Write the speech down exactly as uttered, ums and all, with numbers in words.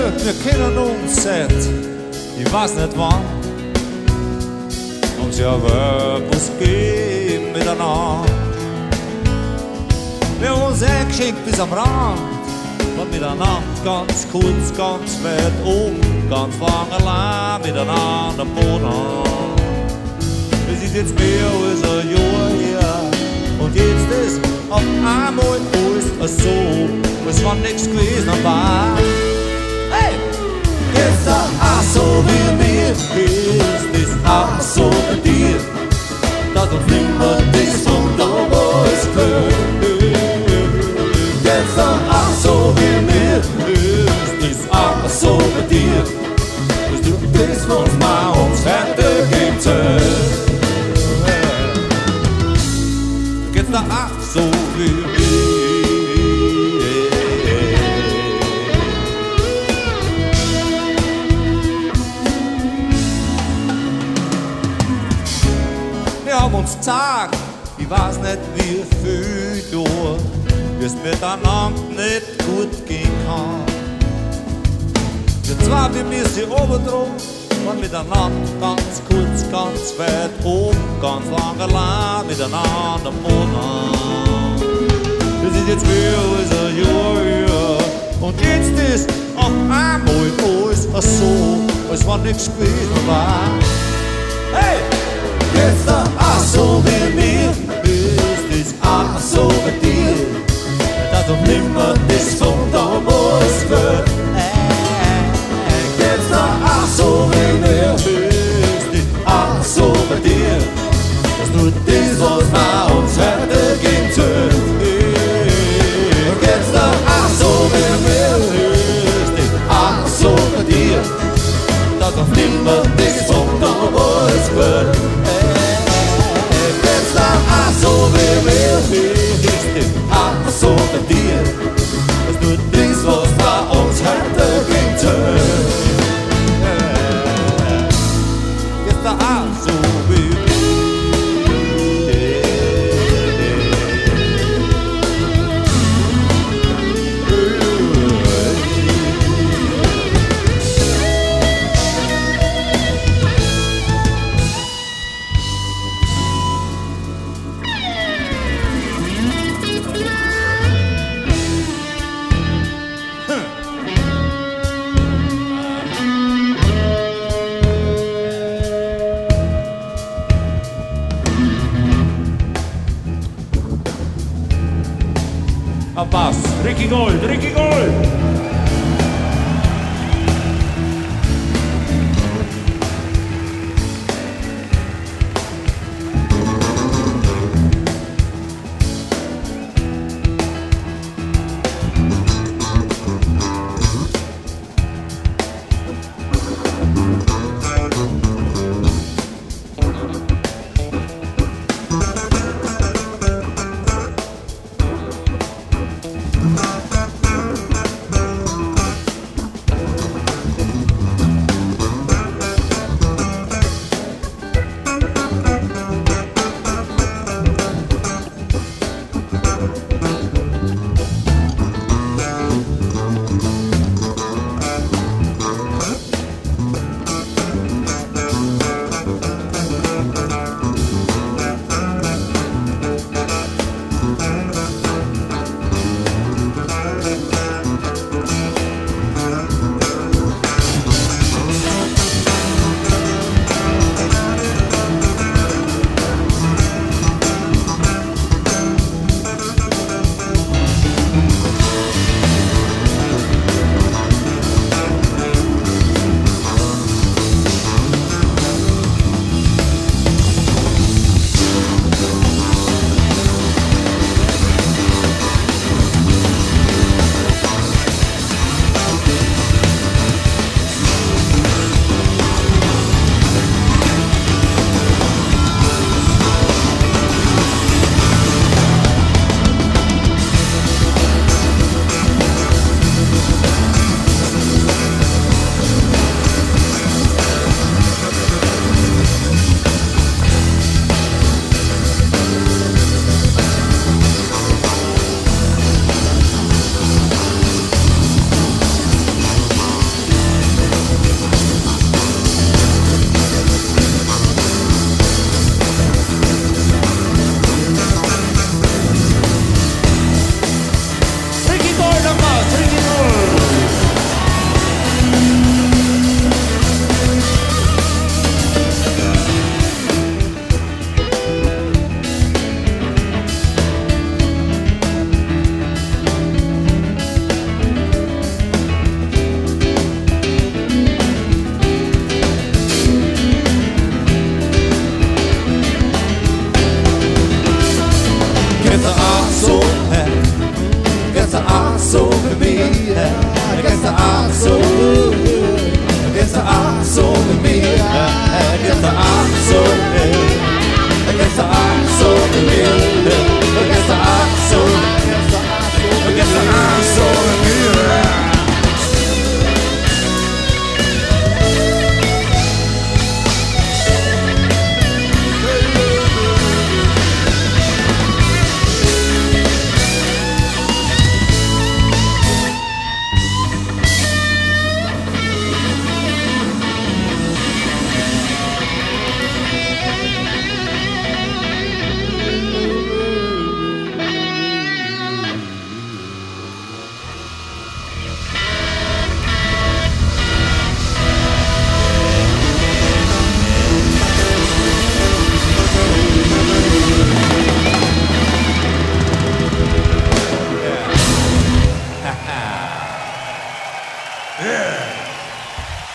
wir kennen uns seit, ich weiß nicht wann. Und ja, was gehen miteinander. Wir haben uns eingeschickt bis am Rand, und miteinander ganz kurz, ganz weit um, ganz lang allein miteinander am Boden. Es ist jetzt mehr als ein Jahr her, und jetzt ist auf einmal alles so, als wenn nichts gewesen war. Hey! Jetzt auch so wie mir, ist es auch so bei dir, dass uns nimmer das von damals gehört. Jetzt auch so wie mir, ist es auch so bei dir, dass du das, was man uns heute gibt. Jetzt auch so wie mir. Wir haben uns gesagt, ich weiß nicht wie viel Jahre, wie es miteinander nicht gut gehen kann. Wir zwei, wir müssen oben drum, und miteinander ganz kurz, ganz weit oben, ganz lang allein miteinander am Boden. Das ist jetzt mehr als ein Jahr her, und jetzt ist auf einmal alles so, als wenn nichts gewesen war. Hey! Jetzt auch so wie mir, ist es auch so bei dir, dass du nimmer das von damals wird. Jetzt auch so wie mir, ist es auch so bei dir, dass du das, was man uns heute geben soll. Jetzt auch so wie mir, ist es auch so bei dir, dass du nimmer das von damals wird. So wie mir ist es auch so bei dir, dass du das, der Art so gut.